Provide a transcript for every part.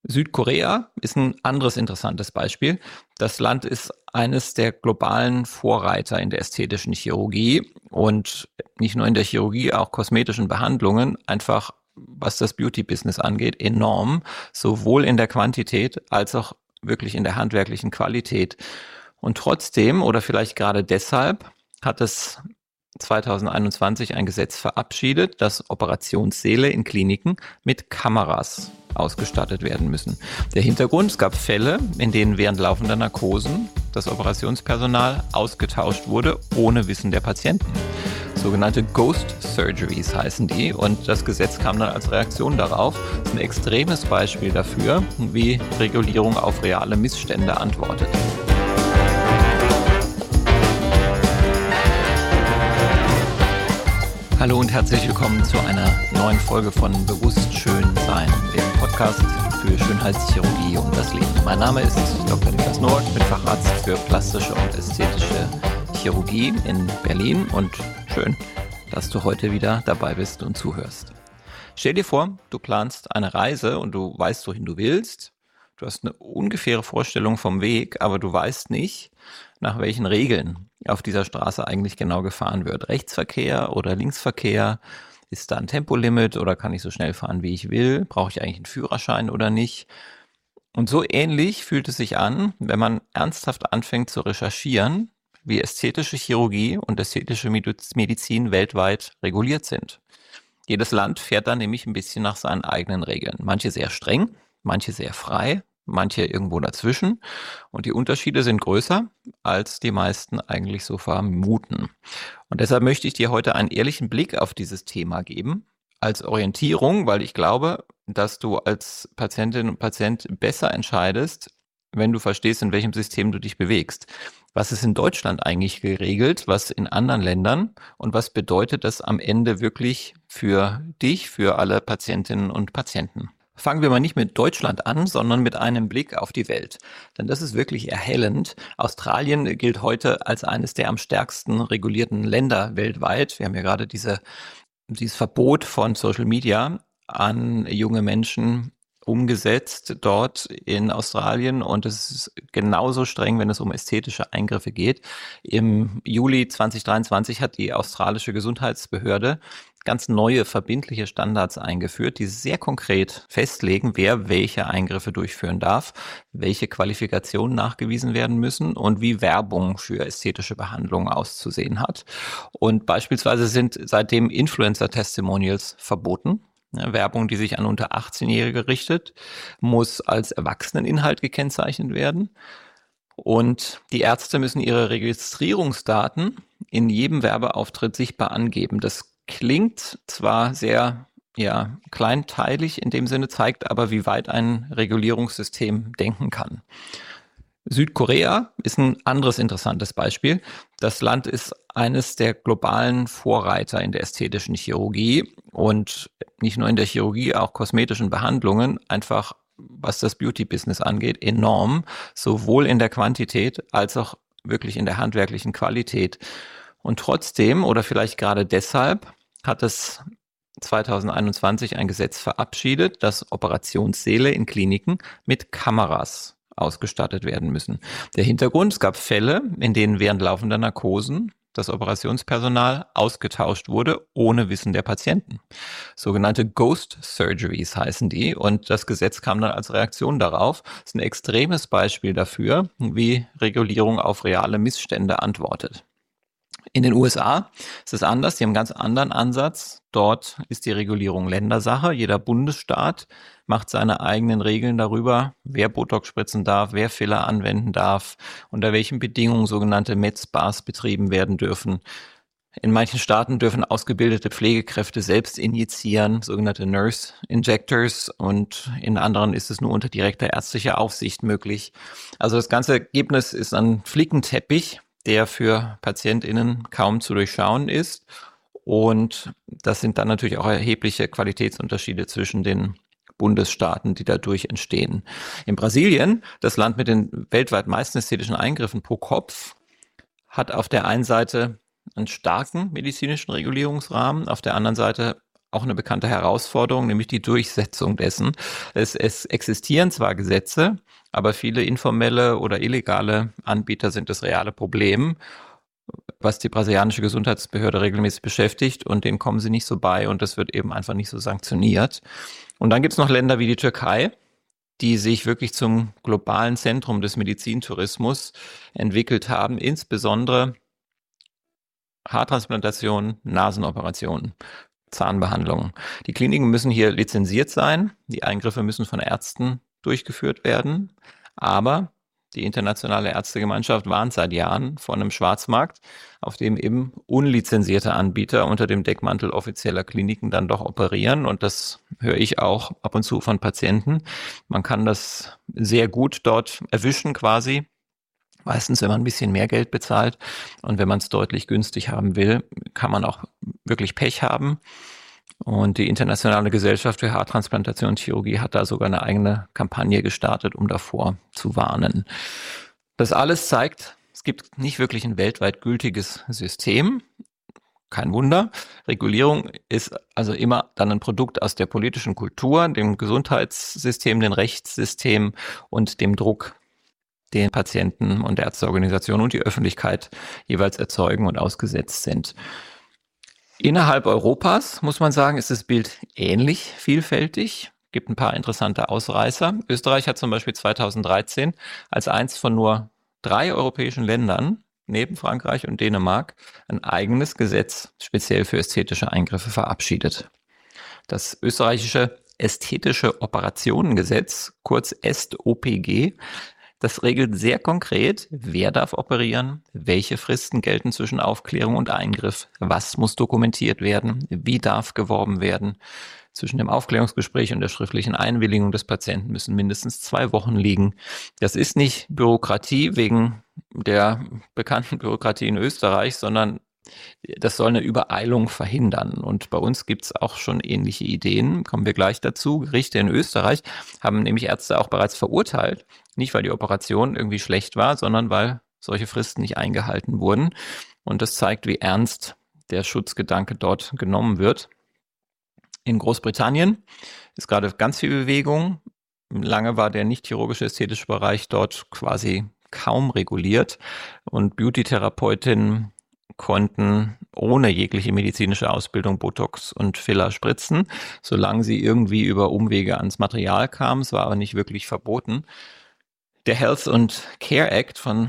Südkorea ist ein anderes interessantes Beispiel. Das Land ist eines der globalen Vorreiter in der ästhetischen Chirurgie und nicht nur in der Chirurgie, auch kosmetischen Behandlungen, einfach was das Beauty-Business angeht, enorm, sowohl in der Quantität als auch wirklich in der handwerklichen Qualität. Und trotzdem, oder vielleicht gerade deshalb, hat es 2021 ein Gesetz verabschiedet, dass Operationssäle in Kliniken mit Kameras ausgestattet werden müssen. Der Hintergrund: Es gab Fälle, in denen während laufender Narkosen das Operationspersonal ausgetauscht wurde, ohne Wissen der Patienten. Sogenannte Ghost Surgeries heißen die, und das Gesetz kam dann als Reaktion darauf. Das ist ein extremes Beispiel dafür, wie Regulierung auf reale Missstände antwortet. Hallo und herzlich willkommen zu einer neuen Folge von Bewusst Schön Sein, dem Podcast für Schönheitschirurgie und das Leben. Mein Name ist Dr. Niklas Nowak, ich bin Facharzt für plastische und ästhetische Chirurgie in Berlin, und schön, dass du heute wieder dabei bist und zuhörst. Stell dir vor, du planst eine Reise und du weißt, wohin du willst. Du hast eine ungefähre Vorstellung vom Weg, aber du weißt nicht, nach welchen Regeln auf dieser Straße eigentlich genau gefahren wird. Rechtsverkehr oder Linksverkehr? Ist da ein Tempolimit oder kann ich so schnell fahren, wie ich will? Brauche ich eigentlich einen Führerschein oder nicht? Und so ähnlich fühlt es sich an, wenn man ernsthaft anfängt zu recherchieren, wie ästhetische Chirurgie und ästhetische Medizin weltweit reguliert sind. Jedes Land fährt da nämlich ein bisschen nach seinen eigenen Regeln. Manche sehr streng, manche sehr frei, manche irgendwo dazwischen. Und die Unterschiede sind größer, als die meisten eigentlich so vermuten. Und deshalb möchte ich dir heute einen ehrlichen Blick auf dieses Thema geben, als Orientierung, weil ich glaube, dass du als Patientin und Patient besser entscheidest, wenn du verstehst, in welchem System du dich bewegst. Was ist in Deutschland eigentlich geregelt, was in anderen Ländern, und was bedeutet das am Ende wirklich für dich, für alle Patientinnen und Patienten? Fangen wir mal nicht mit Deutschland an, sondern mit einem Blick auf die Welt. Denn das ist wirklich erhellend. Australien gilt heute als eines der am stärksten regulierten Länder weltweit. Wir haben ja gerade dieses Verbot von Social Media an junge Menschen umgesetzt dort in Australien, und es ist genauso streng, wenn es um ästhetische Eingriffe geht. Im Juli 2023 hat die australische Gesundheitsbehörde ganz neue verbindliche Standards eingeführt, die sehr konkret festlegen, wer welche Eingriffe durchführen darf, welche Qualifikationen nachgewiesen werden müssen und wie Werbung für ästhetische Behandlungen auszusehen hat. Und beispielsweise sind seitdem Influencer-Testimonials verboten. Werbung, die sich an unter 18-Jährige richtet, muss als Erwachseneninhalt gekennzeichnet werden. Und die Ärzte müssen ihre Registrierungsdaten in jedem Werbeauftritt sichtbar angeben. Das klingt zwar sehr kleinteilig in dem Sinne, zeigt aber, wie weit ein Regulierungssystem denken kann. Südkorea ist ein anderes interessantes Beispiel. Das Land ist eines der globalen Vorreiter in der ästhetischen Chirurgie und nicht nur in der Chirurgie, auch kosmetischen Behandlungen, einfach was das Beauty-Business angeht, enorm, sowohl in der Quantität als auch wirklich in der handwerklichen Qualität. Und trotzdem, oder vielleicht gerade deshalb, hat es 2021 ein Gesetz verabschiedet, dass Operationssäle in Kliniken mit Kameras ausgestattet werden müssen. Der Hintergrund: Es gab Fälle, in denen während laufender Narkosen das Operationspersonal ausgetauscht wurde, ohne Wissen der Patienten. Sogenannte Ghost Surgeries heißen die, und das Gesetz kam dann als Reaktion darauf. Das ist ein extremes Beispiel dafür, wie Regulierung auf reale Missstände antwortet. In den USA ist es anders, die haben einen ganz anderen Ansatz. Dort ist die Regulierung Ländersache. Jeder Bundesstaat macht seine eigenen Regeln darüber, wer Botox spritzen darf, wer Filler anwenden darf, unter welchen Bedingungen sogenannte Med-Spas betrieben werden dürfen. In manchen Staaten dürfen ausgebildete Pflegekräfte selbst injizieren, sogenannte Nurse Injectors, und in anderen ist es nur unter direkter ärztlicher Aufsicht möglich. Also das ganze Ergebnis ist ein Flickenteppich, der für PatientInnen kaum zu durchschauen ist. Und das sind dann natürlich auch erhebliche Qualitätsunterschiede zwischen den Bundesstaaten, die dadurch entstehen. In Brasilien, das Land mit den weltweit meisten ästhetischen Eingriffen pro Kopf, hat auf der einen Seite einen starken medizinischen Regulierungsrahmen, auf der anderen Seite auch eine bekannte Herausforderung, nämlich die Durchsetzung dessen. Es existieren zwar Gesetze, aber viele informelle oder illegale Anbieter sind das reale Problem, was die brasilianische Gesundheitsbehörde regelmäßig beschäftigt, und denen kommen sie nicht so bei und das wird eben einfach nicht so sanktioniert. Und dann gibt es noch Länder wie die Türkei, die sich wirklich zum globalen Zentrum des Medizintourismus entwickelt haben, insbesondere Haartransplantationen, Nasenoperationen, Zahnbehandlungen. Die Kliniken müssen hier lizenziert sein, die Eingriffe müssen von Ärzten durchgeführt werden, aber die internationale Ärztegemeinschaft warnt seit Jahren vor einem Schwarzmarkt, auf dem eben unlizenzierte Anbieter unter dem Deckmantel offizieller Kliniken dann doch operieren. Und das höre ich auch ab und zu von Patienten. Man kann das sehr gut dort erwischen quasi. Meistens, wenn man ein bisschen mehr Geld bezahlt, und wenn man es deutlich günstig haben will, kann man auch wirklich Pech haben. Und die Internationale Gesellschaft für Haartransplantation und Chirurgie hat da sogar eine eigene Kampagne gestartet, um davor zu warnen. Das alles zeigt, es gibt nicht wirklich ein weltweit gültiges System. Kein Wunder. Regulierung ist also immer dann ein Produkt aus der politischen Kultur, dem Gesundheitssystem, dem Rechtssystem und dem Druck, den Patienten und Ärzteorganisationen und die Öffentlichkeit jeweils erzeugen und ausgesetzt sind. Innerhalb Europas, muss man sagen, ist das Bild ähnlich vielfältig. Es gibt ein paar interessante Ausreißer. Österreich hat zum Beispiel 2013 als eins von nur 3 europäischen Ländern, neben Frankreich und Dänemark, ein eigenes Gesetz speziell für ästhetische Eingriffe verabschiedet. Das österreichische Ästhetische Operationengesetz, kurz EStOPG, das regelt sehr konkret, wer darf operieren, welche Fristen gelten zwischen Aufklärung und Eingriff, was muss dokumentiert werden, wie darf geworben werden. Zwischen dem Aufklärungsgespräch und der schriftlichen Einwilligung des Patienten müssen mindestens 2 Wochen liegen. Das ist nicht Bürokratie wegen der bekannten Bürokratie in Österreich, sondern das soll eine Übereilung verhindern. Und bei uns gibt es auch schon ähnliche Ideen, kommen wir gleich dazu. Gerichte in Österreich haben nämlich Ärzte auch bereits verurteilt, nicht weil die Operation irgendwie schlecht war, sondern weil solche Fristen nicht eingehalten wurden. Und das zeigt, wie ernst der Schutzgedanke dort genommen wird. In Großbritannien ist gerade ganz viel Bewegung. Lange war der nicht-chirurgische ästhetische Bereich dort quasi kaum reguliert und Beauty-Therapeutinnen konnten ohne jegliche medizinische Ausbildung Botox und Filler spritzen, solange sie irgendwie über Umwege ans Material kamen. Es war aber nicht wirklich verboten. Der Health and Care Act von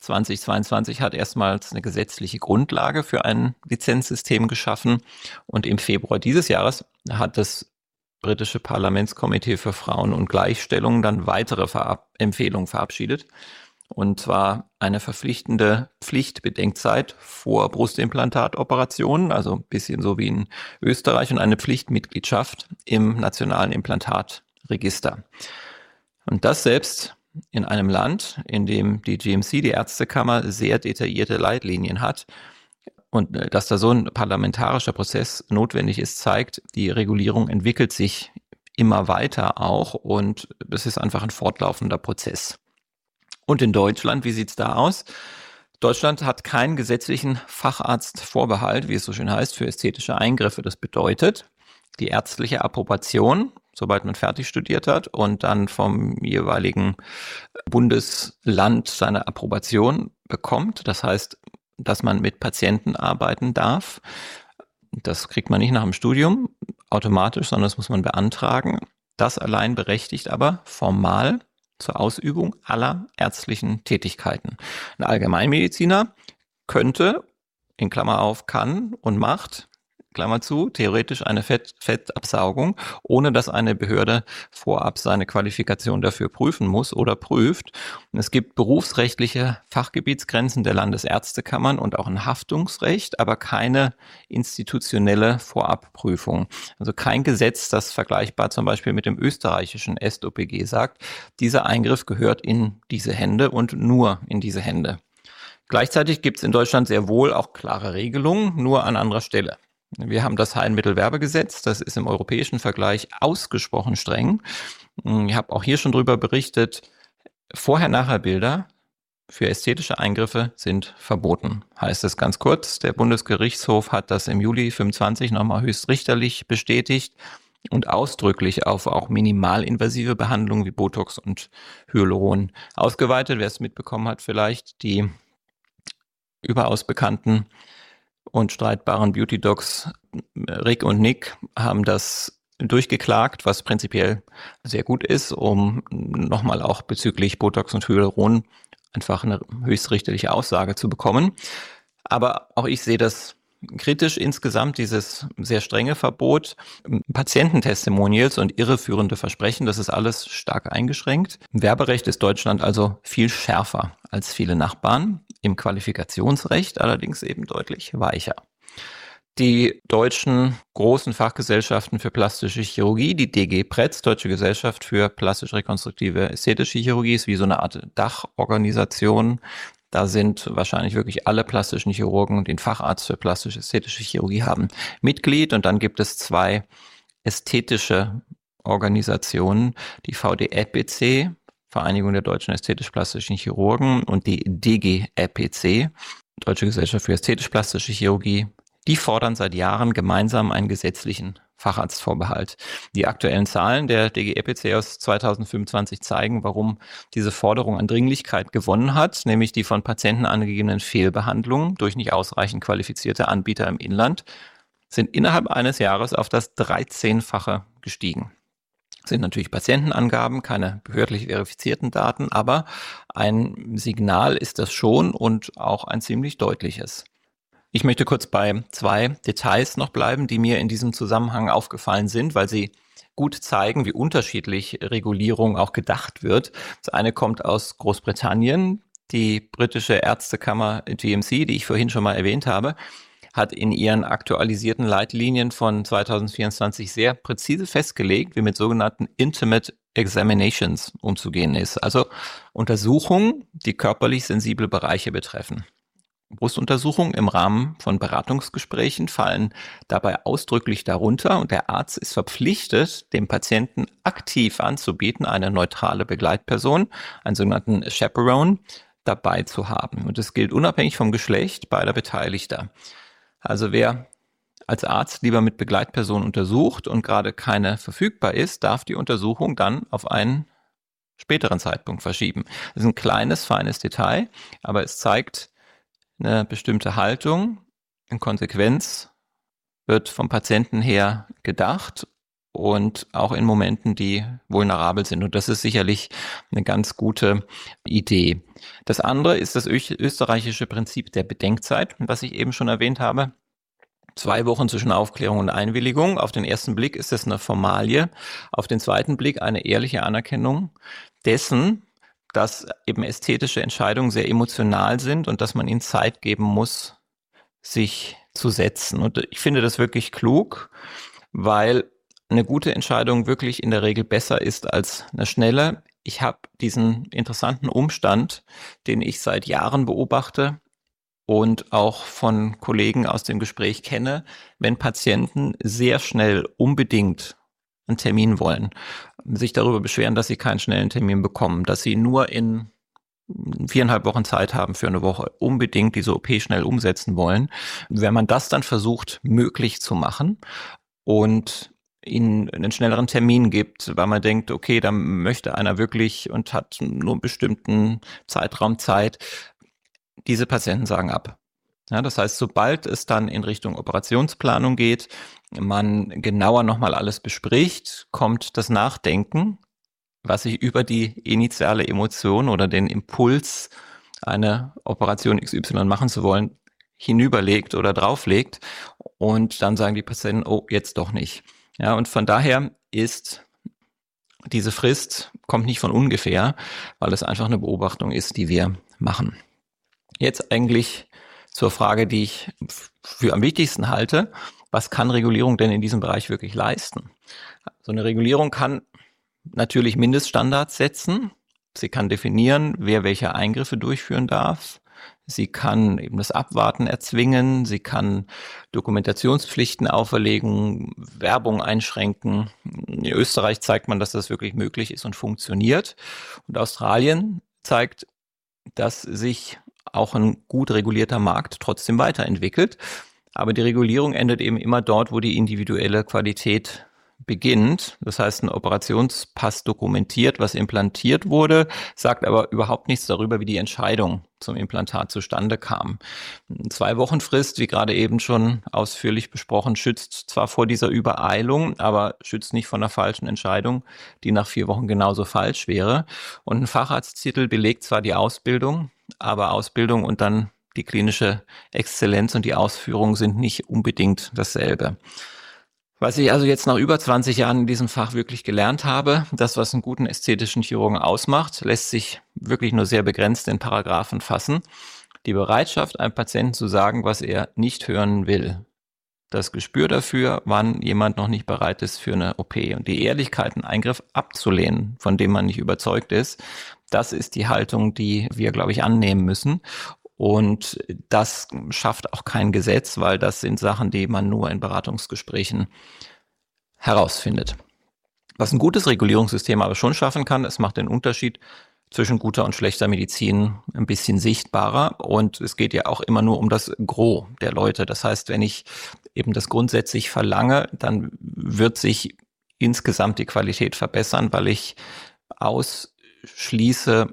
2022 hat erstmals eine gesetzliche Grundlage für ein Lizenzsystem geschaffen, und im Februar dieses Jahres hat das britische Parlamentskomitee für Frauen und Gleichstellung dann weitere Empfehlungen verabschiedet. Und zwar eine verpflichtende Pflichtbedenkzeit vor Brustimplantatoperationen, also ein bisschen so wie in Österreich, und eine Pflichtmitgliedschaft im nationalen Implantatregister. Und das selbst in einem Land, in dem die GMC, die Ärztekammer, sehr detaillierte Leitlinien hat. Und dass da so ein parlamentarischer Prozess notwendig ist, zeigt, die Regulierung entwickelt sich immer weiter auch, und es ist einfach ein fortlaufender Prozess. Und in Deutschland, wie sieht's da aus? Deutschland hat keinen gesetzlichen Facharztvorbehalt, wie es so schön heißt, für ästhetische Eingriffe. Das bedeutet, die ärztliche Approbation, sobald man fertig studiert hat und dann vom jeweiligen Bundesland seine Approbation bekommt, das heißt, dass man mit Patienten arbeiten darf. Das kriegt man nicht nach dem Studium automatisch, sondern das muss man beantragen. Das allein berechtigt aber formal zur Ausübung aller ärztlichen Tätigkeiten. Ein Allgemeinmediziner könnte, in Klammer auf, kann und macht, Klammer zu, theoretisch eine Fettabsaugung, ohne dass eine Behörde vorab seine Qualifikation dafür prüfen muss oder prüft. Und es gibt berufsrechtliche Fachgebietsgrenzen der Landesärztekammern und auch ein Haftungsrecht, aber keine institutionelle Vorabprüfung. Also kein Gesetz, das vergleichbar zum Beispiel mit dem österreichischen EStOPG sagt, dieser Eingriff gehört in diese Hände und nur in diese Hände. Gleichzeitig gibt es in Deutschland sehr wohl auch klare Regelungen, nur an anderer Stelle. Wir haben das Heilmittelwerbegesetz, das ist im europäischen Vergleich ausgesprochen streng. Ich habe auch hier schon drüber berichtet, Vorher-Nachher-Bilder für ästhetische Eingriffe sind verboten. Heißt es ganz kurz, der Bundesgerichtshof hat das im Juli 25 nochmal höchstrichterlich bestätigt und ausdrücklich auf auch minimalinvasive Behandlungen wie Botox und Hyaluron ausgeweitet. Wer es mitbekommen hat, vielleicht die überaus bekannten und streitbaren Beauty-Docs Rick und Nick haben das durchgeklagt, was prinzipiell sehr gut ist, um nochmal auch bezüglich Botox und Hyaluron einfach eine höchstrichterliche Aussage zu bekommen. Aber auch ich sehe das kritisch insgesamt, dieses sehr strenge Verbot. Patiententestimonials und irreführende Versprechen, das ist alles stark eingeschränkt. Im Werberecht ist Deutschland also viel schärfer als viele Nachbarn, im Qualifikationsrecht allerdings eben deutlich weicher. Die deutschen großen Fachgesellschaften für plastische Chirurgie, die DG-Pretz, Deutsche Gesellschaft für plastisch-rekonstruktive ästhetische Chirurgie, ist wie so eine Art Dachorganisation. Da sind wahrscheinlich wirklich alle plastischen Chirurgen und den Facharzt für plastisch-ästhetische Chirurgie haben Mitglied. Und dann gibt es 2 ästhetische Organisationen, die VDÄPC, Vereinigung der deutschen ästhetisch-plastischen Chirurgen, und die DGÄPC, Deutsche Gesellschaft für ästhetisch-plastische Chirurgie. Die fordern seit Jahren gemeinsam einen gesetzlichen Facharztvorbehalt. Die aktuellen Zahlen der DGÄPC aus 2025 zeigen, warum diese Forderung an Dringlichkeit gewonnen hat, nämlich die von Patienten angegebenen Fehlbehandlungen durch nicht ausreichend qualifizierte Anbieter im Inland sind innerhalb eines Jahres auf das 13-fache gestiegen. Das sind natürlich Patientenangaben, keine behördlich verifizierten Daten, aber ein Signal ist das schon und auch ein ziemlich deutliches. Ich möchte kurz bei 2 Details noch bleiben, die mir in diesem Zusammenhang aufgefallen sind, weil sie gut zeigen, wie unterschiedlich Regulierung auch gedacht wird. Das eine kommt aus Großbritannien. Die britische Ärztekammer GMC, die ich vorhin schon mal erwähnt habe, hat in ihren aktualisierten Leitlinien von 2024 sehr präzise festgelegt, wie mit sogenannten Intimate Examinations umzugehen ist. Also Untersuchungen, die körperlich sensible Bereiche betreffen. Brustuntersuchungen im Rahmen von Beratungsgesprächen fallen dabei ausdrücklich darunter und der Arzt ist verpflichtet, dem Patienten aktiv anzubieten, eine neutrale Begleitperson, einen sogenannten Chaperone, dabei zu haben. Und es gilt unabhängig vom Geschlecht beider Beteiligter. Also wer als Arzt lieber mit Begleitperson untersucht und gerade keine verfügbar ist, darf die Untersuchung dann auf einen späteren Zeitpunkt verschieben. Das ist ein kleines, feines Detail, aber es zeigt eine bestimmte Haltung. In Konsequenz wird vom Patienten her gedacht und auch in Momenten, die vulnerabel sind. Und das ist sicherlich eine ganz gute Idee. Das andere ist das österreichische Prinzip der Bedenkzeit, was ich eben schon erwähnt habe. 2 Wochen zwischen Aufklärung und Einwilligung. Auf den ersten Blick ist das eine Formalie. Auf den zweiten Blick eine ehrliche Anerkennung dessen, dass eben ästhetische Entscheidungen sehr emotional sind und dass man ihnen Zeit geben muss, sich zu setzen. Und ich finde das wirklich klug, weil eine gute Entscheidung wirklich in der Regel besser ist als eine schnelle. Ich habe diesen interessanten Umstand, den ich seit Jahren beobachte und auch von Kollegen aus dem Gespräch kenne, wenn Patienten sehr schnell unbedingt einen Termin wollen, sich darüber beschweren, dass sie keinen schnellen Termin bekommen, dass sie nur in 4,5 Wochen Zeit haben für eine Woche, unbedingt diese OP schnell umsetzen wollen. Wenn man das dann versucht, möglich zu machen und ihnen einen schnelleren Termin gibt, weil man denkt, okay, da möchte einer wirklich und hat nur einen bestimmten Zeitraum Zeit, diese Patienten sagen ab. Ja, das heißt, sobald es dann in Richtung Operationsplanung geht, man genauer nochmal alles bespricht, kommt das Nachdenken, was sich über die initiale Emotion oder den Impuls, eine Operation XY machen zu wollen, hinüberlegt oder drauflegt. Und dann sagen die Patienten, oh, jetzt doch nicht. Ja, und von daher ist diese Frist, kommt nicht von ungefähr, weil es einfach eine Beobachtung ist, die wir machen. Jetzt eigentlich zur Frage, die ich für am wichtigsten halte. Was kann Regulierung denn in diesem Bereich wirklich leisten? So eine Regulierung kann natürlich Mindeststandards setzen. Sie kann definieren, wer welche Eingriffe durchführen darf. Sie kann eben das Abwarten erzwingen. Sie kann Dokumentationspflichten auferlegen, Werbung einschränken. In Österreich zeigt man, dass das wirklich möglich ist und funktioniert. Und Australien zeigt, dass sich auch ein gut regulierter Markt trotzdem weiterentwickelt. Aber die Regulierung endet eben immer dort, wo die individuelle Qualität beginnt. Das heißt, ein Operationspass dokumentiert, was implantiert wurde, sagt aber überhaupt nichts darüber, wie die Entscheidung zum Implantat zustande kam. 2 Wochen Frist, wie gerade eben schon ausführlich besprochen, schützt zwar vor dieser Übereilung, aber schützt nicht vor einer falschen Entscheidung, die nach 4 Wochen genauso falsch wäre. Und ein Facharzttitel belegt zwar die Ausbildung, aber Ausbildung und dann die klinische Exzellenz und die Ausführung sind nicht unbedingt dasselbe. Was ich also jetzt nach über 20 Jahren in diesem Fach wirklich gelernt habe, das, was einen guten ästhetischen Chirurgen ausmacht, lässt sich wirklich nur sehr begrenzt in Paragraphen fassen. Die Bereitschaft, einem Patienten zu sagen, was er nicht hören will. Das Gespür dafür, wann jemand noch nicht bereit ist für eine OP. Und die Ehrlichkeit, einen Eingriff abzulehnen, von dem man nicht überzeugt ist, das ist die Haltung, die wir, glaube ich, annehmen müssen. Und das schafft auch kein Gesetz, weil das sind Sachen, die man nur in Beratungsgesprächen herausfindet. Was ein gutes Regulierungssystem aber schon schaffen kann, es macht den Unterschied zwischen guter und schlechter Medizin ein bisschen sichtbarer. Und es geht ja auch immer nur um das Gros der Leute. Das heißt, wenn ich eben das grundsätzlich verlange, dann wird sich insgesamt die Qualität verbessern, weil ich ausschließe,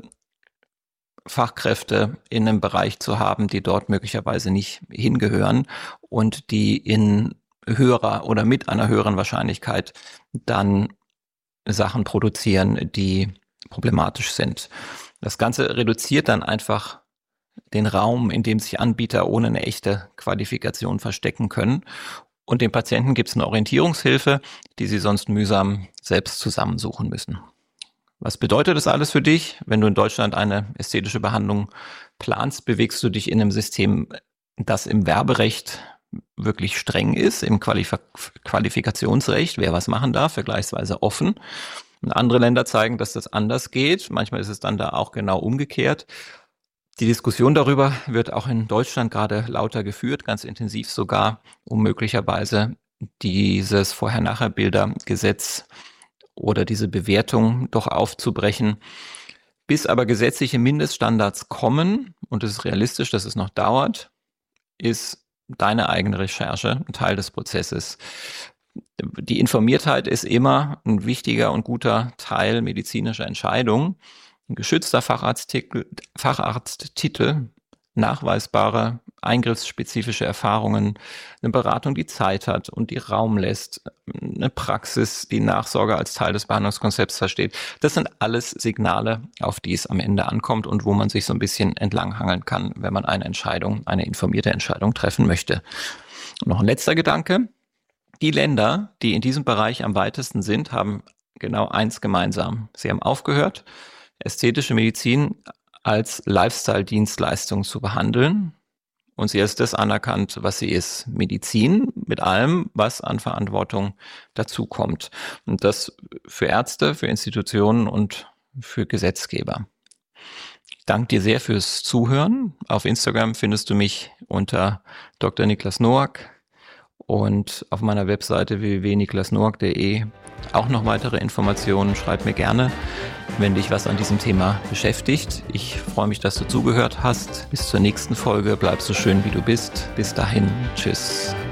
Fachkräfte in einem Bereich zu haben, die dort möglicherweise nicht hingehören und die in höherer oder mit einer höheren Wahrscheinlichkeit dann Sachen produzieren, die problematisch sind. Das Ganze reduziert dann einfach den Raum, in dem sich Anbieter ohne eine echte Qualifikation verstecken können. Und den Patienten gibt es eine Orientierungshilfe, die sie sonst mühsam selbst zusammensuchen müssen. Was bedeutet das alles für dich? Wenn du in Deutschland eine ästhetische Behandlung planst, bewegst du dich in einem System, das im Werberecht wirklich streng ist, im Qualifikationsrecht, wer was machen darf, vergleichsweise offen. Und andere Länder zeigen, dass das anders geht. Manchmal ist es dann da auch genau umgekehrt. Die Diskussion darüber wird auch in Deutschland gerade lauter geführt, ganz intensiv sogar, um möglicherweise dieses Vorher-Nachher-Bilder-Gesetz oder diese Bewertung doch aufzubrechen. Bis aber gesetzliche Mindeststandards kommen, und es ist realistisch, dass es noch dauert, ist deine eigene Recherche ein Teil des Prozesses. Die Informiertheit ist immer ein wichtiger und guter Teil medizinischer Entscheidungen. Ein geschützter Facharzttitel, nachweisbare eingriffsspezifische Erfahrungen, eine Beratung, die Zeit hat und die Raum lässt, eine Praxis, die Nachsorge als Teil des Behandlungskonzepts versteht. Das sind alles Signale, auf die es am Ende ankommt und wo man sich so ein bisschen entlanghangeln kann, wenn man eine informierte Entscheidung treffen möchte. Und noch ein letzter Gedanke. Die Länder, die in diesem Bereich am weitesten sind, haben genau eins gemeinsam. Sie haben aufgehört, ästhetische Medizin als Lifestyle-Dienstleistung zu behandeln. Und sie ist das anerkannt, was sie ist. Medizin mit allem, was an Verantwortung dazukommt. Und das für Ärzte, für Institutionen und für Gesetzgeber. Ich danke dir sehr fürs Zuhören. Auf Instagram findest du mich unter Dr. Niklas Noack und auf meiner Webseite www.niklasnoack.de auch noch weitere Informationen. Schreib mir gerne, wenn dich was an diesem Thema beschäftigt. Ich freue mich, dass du zugehört hast. Bis zur nächsten Folge. Bleib so schön, wie du bist. Bis dahin. Tschüss.